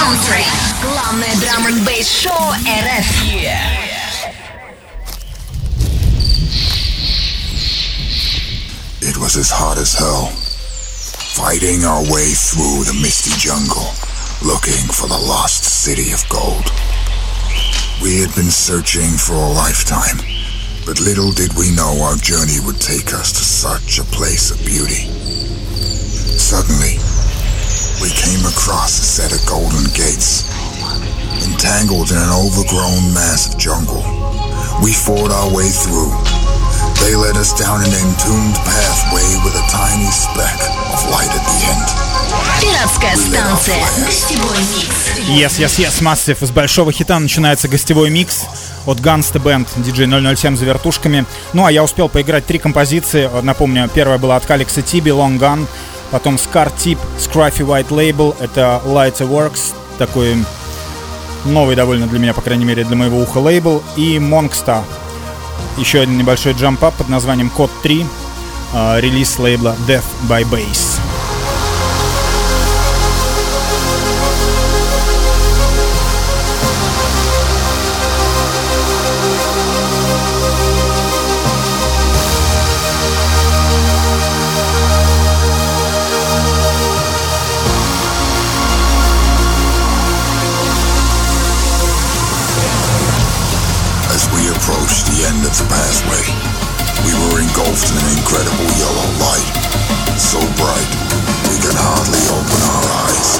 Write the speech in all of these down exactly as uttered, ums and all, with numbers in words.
Soundtrack. Главное драм-н-бейс-шоу эр эф. Yeah. It was as hot as hell, fighting our way through the misty jungle, looking for the lost city of gold. We had been searching for a lifetime, but little did we know our journey would take us to such a place of beauty. Suddenly, we came across a set of golden gates. Entangled in an overgrown mass of jungle, we fought our way through. They led us down an entombed pathway with a tiny speck of light at the end. Пиратская станция. Гостевой микс. Yes, yes, yes, Massive. С большого хита начинается гостевой микс от Gunsta Band, ди джей ноль ноль семь за вертушками. Ну а я успел поиграть три композиции. Напомню, первая была от Каликса Тиби, Long Gun. Потом Scar Tip, Scruffy White Label. Это Lighter Works. Такой новый довольно для меня, по крайней мере, для моего уха лейбл. И Monkstar. Еще один небольшой джамп-ап под названием Код три. э, Релиз лейбла Death by Bass. Approached the end of the pathway, we were engulfed in an incredible yellow light, so bright we could hardly open our eyes.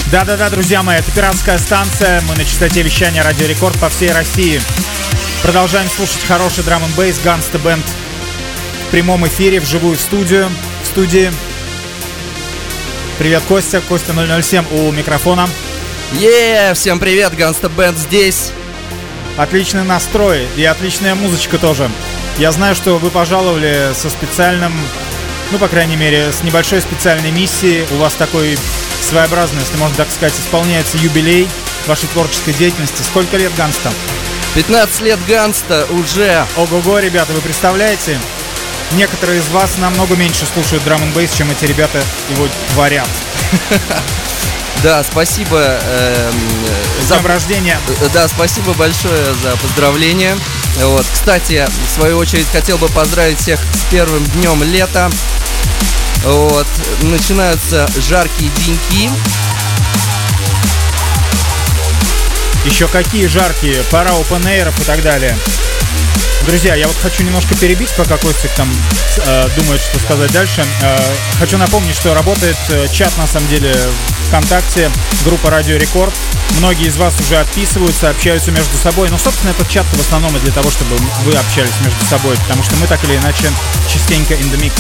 Да-да-да, друзья мои, это пиратская станция. Мы на частоте вещания Радио Рекорд по всей России. Продолжаем слушать хороший драм-н-бейс, Ганста Бенд в прямом эфире, вживую в студию. В студии. Привет, Костя. Костя ноль ноль семь у микрофона. Е, yeah, всем привет, Ганста Бенд здесь. Отличный настрой и отличная музычка тоже. Я знаю, что вы пожаловали со специальным, ну, по крайней мере, с небольшой специальной миссией. У вас такой своеобразный, если можно так сказать, исполняется юбилей вашей творческой деятельности. Сколько лет Ганста? пятнадцать лет Ганста уже. Ого-го, ребята, вы представляете? Некоторые из вас намного меньше слушают драм-н-бейс, чем эти ребята его творят. Да, спасибо э, за днем рождения. Да, спасибо большое за поздравления. Вот. Кстати, в свою очередь хотел бы поздравить всех с первым днем лета. Вот. Начинаются жаркие деньки. Еще какие жаркие, пора опен-эйров и так далее. Друзья, я вот хочу немножко перебить, пока Костик там э, думает, что сказать дальше. Э, хочу напомнить, что работает э, чат, на самом деле, ВКонтакте, группа Радио Рекорд. Многие из вас уже отписываются, общаются между собой. Но, собственно, этот чат в основном и для того, чтобы вы общались между собой, потому что мы так или иначе частенько in the mix.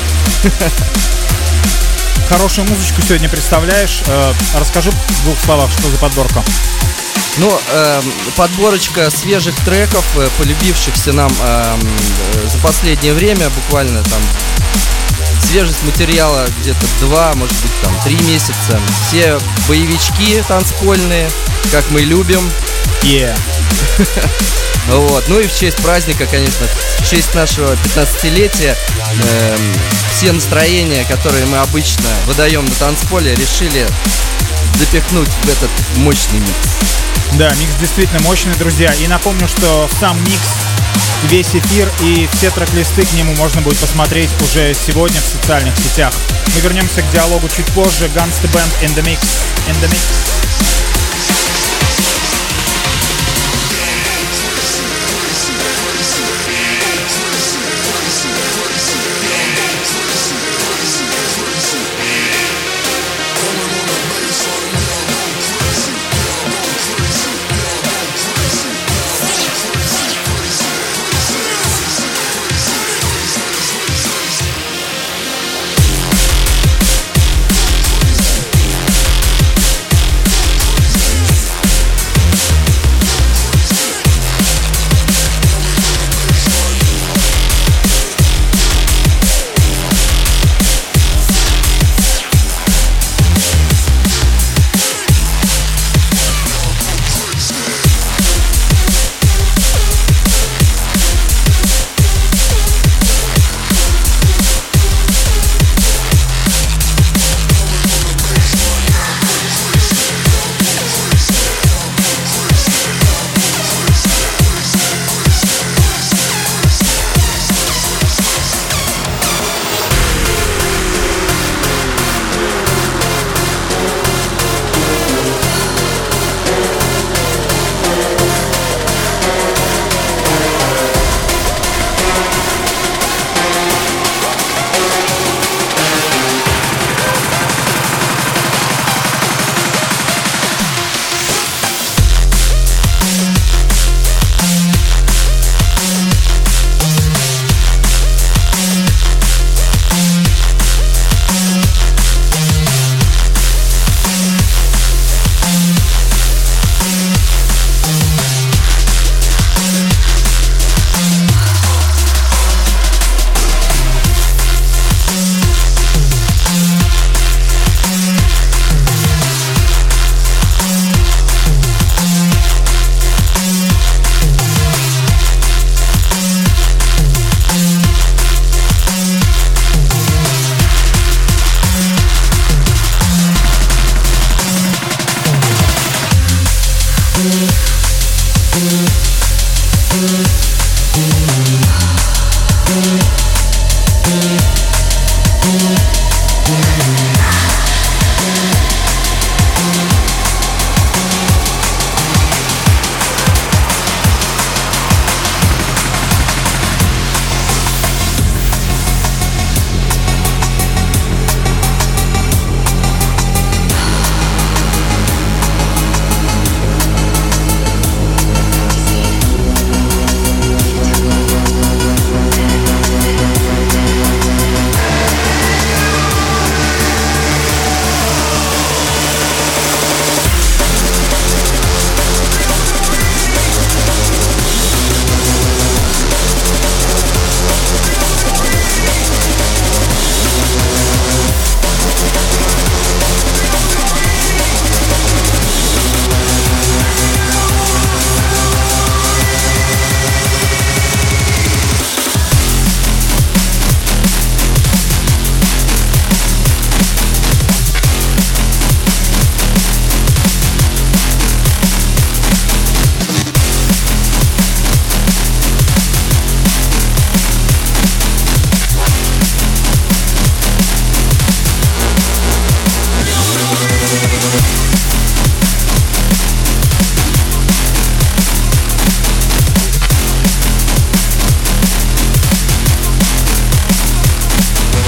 Хорошую музычку сегодня представляешь. Э, расскажи в двух словах, что за подборка. Ну, э, подборочка свежих треков, э, полюбившихся нам э, за последнее время, буквально там свежесть материала где-то два, может быть, там три месяца. Все боевички танцпольные, как мы любим. Yeah. Вот. Ну и в честь праздника, конечно, в честь нашего пятнадцатилетия э, все настроения, которые мы обычно выдаем на танцполе, решили запихнуть в этот мощный микс. Да, микс действительно мощный, друзья. И напомню, что сам микс, весь эфир и все трек-листы к нему можно будет посмотреть уже сегодня в социальных сетях. Мы вернемся к диалогу чуть позже. Ганста Бенд in the mix. In the mix.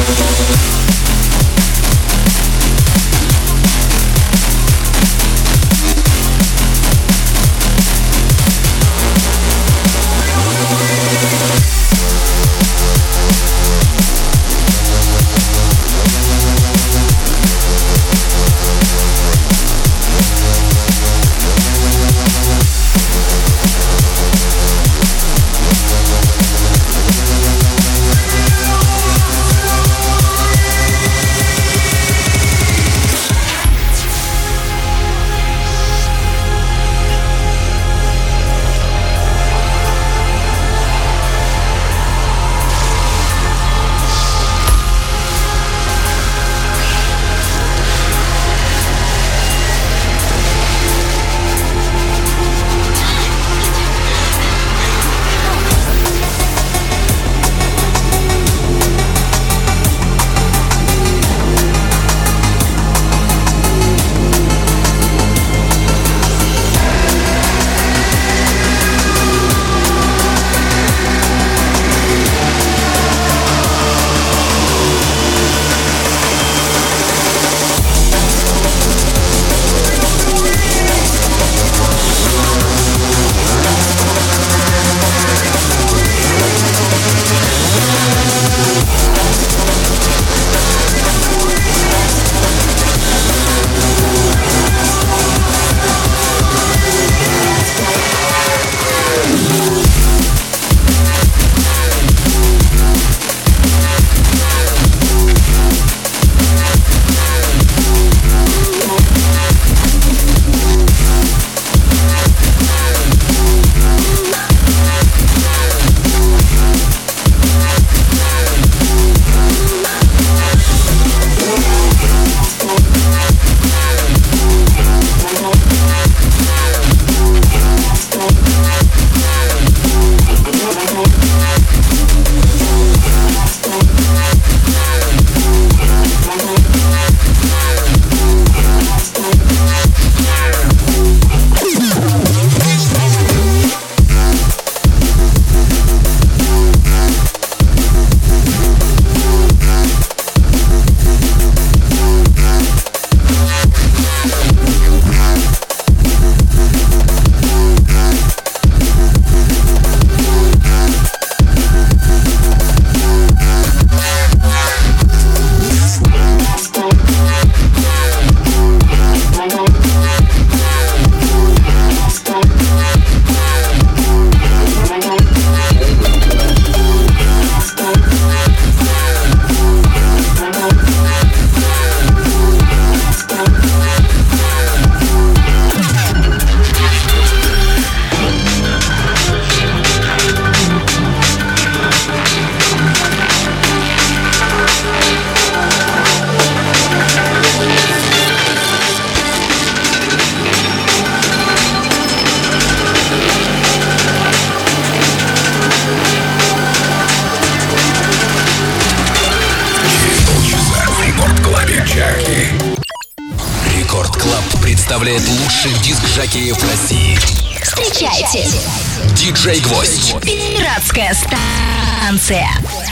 представляет лучших диск-жокеев России. Встречайте, Диджей Гвоздь. Пиратская станция.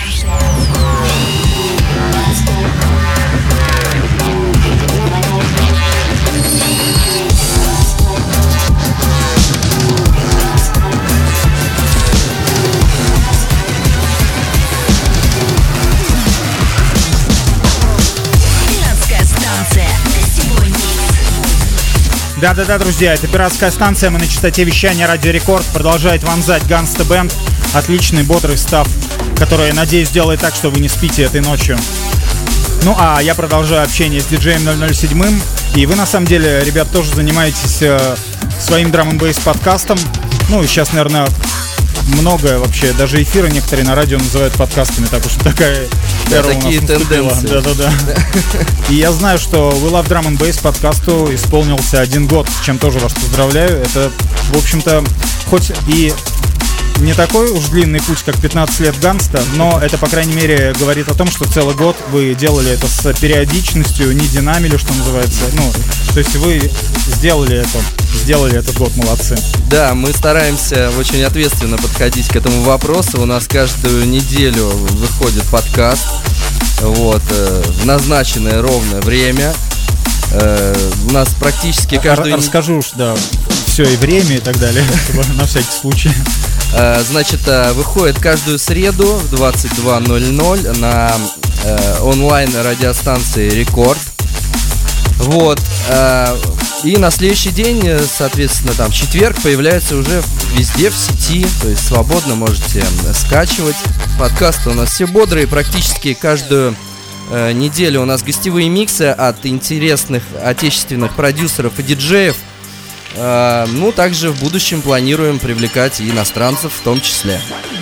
Да-да-да, друзья, это пиратская станция, мы на частоте вещания Радио Рекорд. Продолжает вонзать Ганста Бэнд. Отличный, бодрый став, который, надеюсь, сделает так, что вы не спите этой ночью. Ну а я продолжаю общение с диджеем ноль ноль семь. И вы, на самом деле, ребят, тоже занимаетесь э, своим драм-н-бейс подкастом. Ну и сейчас, наверное, многое вообще, даже эфиры некоторые на радио называют подкастами, так уж такая да, эра такие у нас тенденции. Да-да-да. И я знаю, что We Love Drum and Bass подкасту исполнился один год, с чем тоже вас поздравляю. Это, в общем-то, хоть и не такой уж длинный путь, как пятнадцать лет Ганста, но это, по крайней мере, говорит о том, что целый год вы делали это с периодичностью, не динамили, что называется. Ну, то есть вы сделали это, сделали этот год, молодцы. Да, мы стараемся очень ответственно подходить к этому вопросу. У нас каждую неделю выходит подкаст. Вот, э, в назначенное ровное время. Э, у нас практически каждую... Расскажу уж, да, все и время и так далее, на всякий случай. Э, значит, э, выходит каждую среду в двадцать два ноль ноль на э, онлайн радиостанции Рекорд. Вот. Э, и на следующий день, соответственно, там, в четверг, появляется уже везде в сети. То есть свободно можете скачивать. Подкасты у нас все бодрые. Практически каждую э, неделю у нас гостевые миксы от интересных отечественных продюсеров и диджеев. Э, ну, также в будущем планируем привлекать и иностранцев в том числе.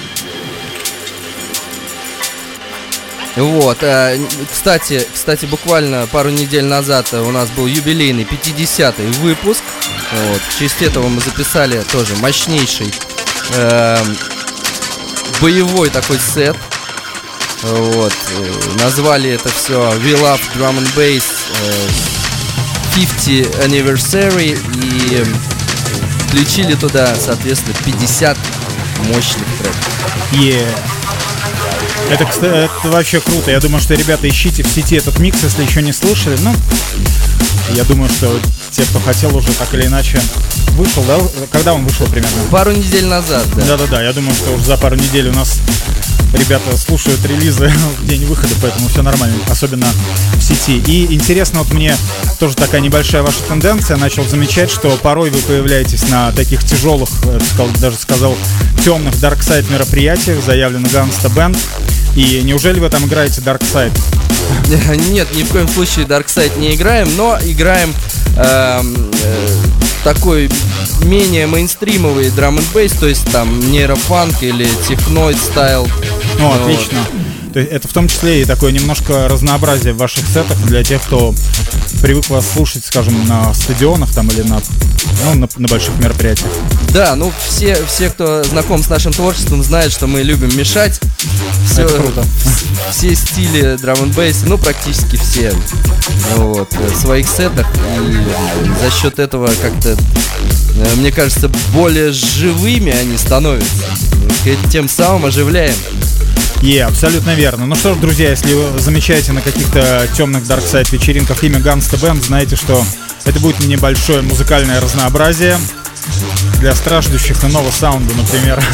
Вот, э, кстати, кстати, буквально пару недель назад у нас был юбилейный пятидесятый выпуск. Вот, в честь этого мы записали тоже мощнейший э, боевой такой сет. Вот, э, назвали это все We Love Drum and Bass э, пятидесятый Anniversary и включили туда, соответственно, пятьдесят мощных треков. Yeah. Это, кстати, это вообще круто. Я думаю, что, ребята, ищите в сети этот микс, если еще не слышали. Ну, я думаю, что те, кто хотел, уже так или иначе вышел, да? Когда он вышел примерно? Пару недель назад, да. Да-да-да, я думаю, что уже за пару недель у нас ребята слушают релизы в день выхода, поэтому все нормально, особенно в сети. И интересно, вот мне тоже такая небольшая ваша тенденция, начал замечать, что порой вы появляетесь на таких тяжелых, я бы сказал, даже сказал, темных дарксайд мероприятиях, заявлено Ганста Бенд. И неужели вы там играете Darkside? Нет, ни в коем случае Darkside не играем, но играем э, э, такой менее мейнстримовый драм н бейс, то есть там нейрофанк или техноид стайл. Ну, вот. Отлично. То есть это в том числе и такое немножко разнообразие в ваших сетах для тех, кто привык вас слушать, скажем, на стадионах там или на, ну, на, на больших мероприятиях. Да, ну все, все, кто знаком с нашим творчеством, знают, что мы любим мешать. Все, это круто. Все стили драм н бейс, ну практически все, вот, в своих сетах. И за счет этого как-то, мне кажется, более живыми они становятся. И тем самым оживляем. Е, yeah, абсолютно верно. Ну что ж, друзья, если вы замечаете на каких-то темных дарксайд вечеринках имя Ганста Бенд, знаете, что это будет небольшое музыкальное разнообразие для страждущих иного саунда, например.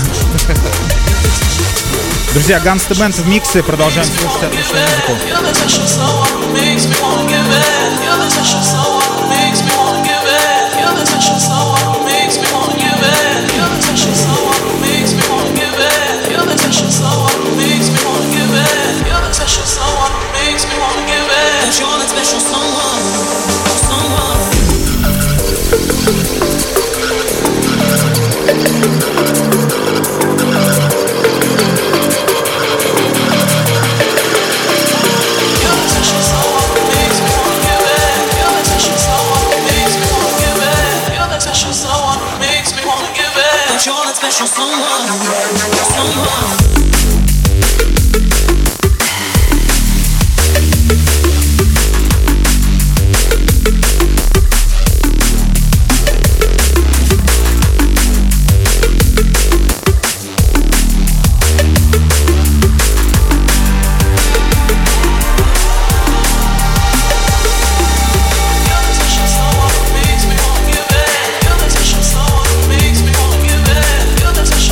Друзья, Ганста Бенд в миксе, продолжаем слушать отличную Special someone, someone. Special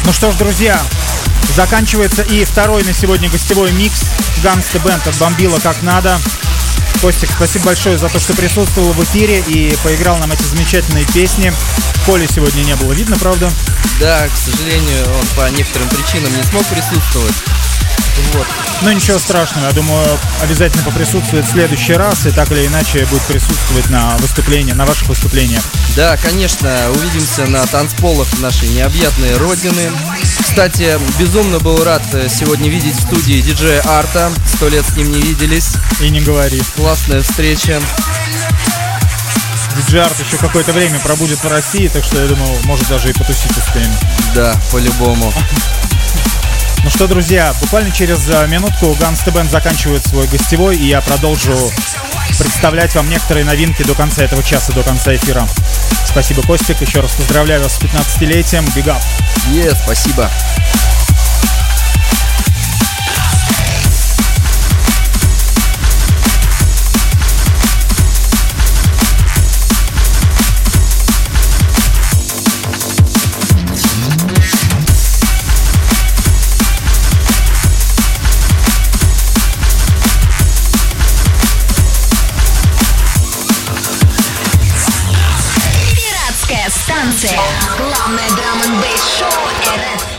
Ну что ж, друзья, заканчивается и второй на сегодня гостевой микс. Gangsta Band отбомбила как надо. Костик, спасибо большое за то, что присутствовал в эфире и поиграл нам эти замечательные песни. Коли сегодня не было видно, правда? Да, к сожалению, он по некоторым причинам не смог присутствовать. Вот. Ну ничего страшного, я думаю, обязательно поприсутствует в следующий раз и так или иначе будет присутствовать на выступлении, на ваших выступлениях. Да, конечно, увидимся на танцполах нашей необъятной родины. Кстати, безумно был рад сегодня видеть в студии диджея Арта. Сто лет с ним не виделись. И не говори. Классная встреча. Диджей Арт еще какое-то время пробудет в России, так что я думаю, может даже и потусить успеем. Да, по-любому. Ну что, друзья, буквально через минутку Gangsta Band заканчивает свой гостевой, и я продолжу представлять вам некоторые новинки до конца этого часа, до конца эфира. Спасибо, Костик, еще раз поздравляю вас с пятнадцатилетием. Big up! Е, спасибо. Станция. Главное драм-н-бейс шоу эр эф.